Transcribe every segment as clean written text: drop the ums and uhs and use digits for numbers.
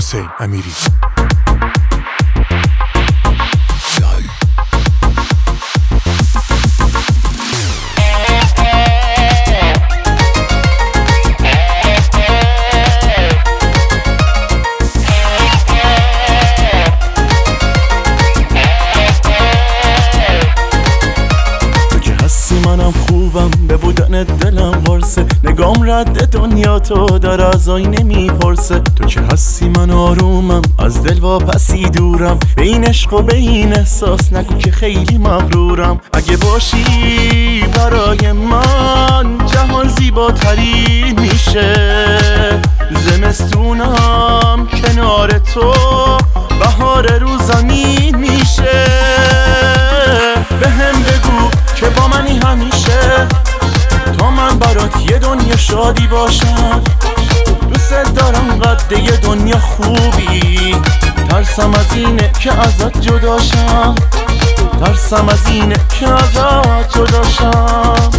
حسین امیری. منم خوبم به بودن دلم قرصه، نگام رد دنیا تو در ازای نمیپرسه. تو که هستی من آرومم، از دل واپسی دورم، به این عشق و به این احساس نگو که خیلی مغرورم. اگه باشی برای من جهان زیباتری میشه، زمستونم کنار تو بهار رو زمین میشه. بهم بگو که با منی همیشه، تا من برات یه دنیا شادی باشم. دوست دارم قد یه دنیا خوبی، ترسم از اینه که ازت جداشم، ترسم از اینه که ازت جداشم.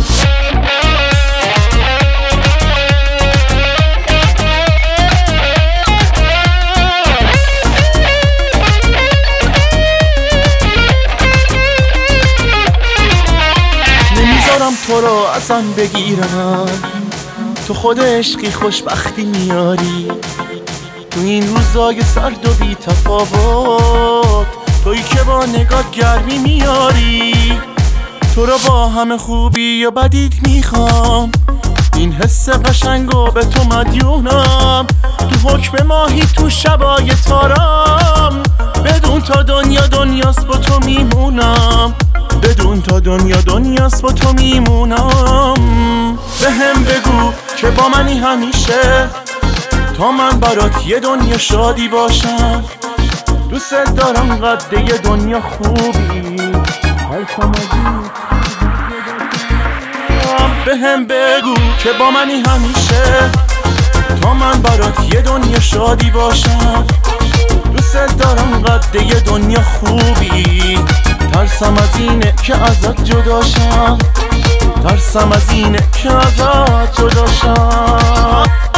تو رو ازم بگیرم، تو خود عشقی خوشبختی میاری. تو این روزای سرد و بی تفاوت، تویی که با نگاه گرمی میاری. تو رو با همه خوبی و بدیت میخوام، این حس قشنگو به تو مدیونم. تو حکم ماهی تو شبای تارم، بدون تا دنیا دنیاست با تو میمونم، بدون تا دنیا دنیاست با تو میمونم. بهم بگو که با منی همیشه، تا من برات یه دنیا شادی باشم. دوست دارم قد یه دنیا خوبی، بهم بگو که با منی همیشه، تا من برات یه دنیا شادی باشم. دوست دارم قد یه دنیا خوبی، ترسم از اینه که ازت جداشم، ترسم از اینه که ازت جداشم.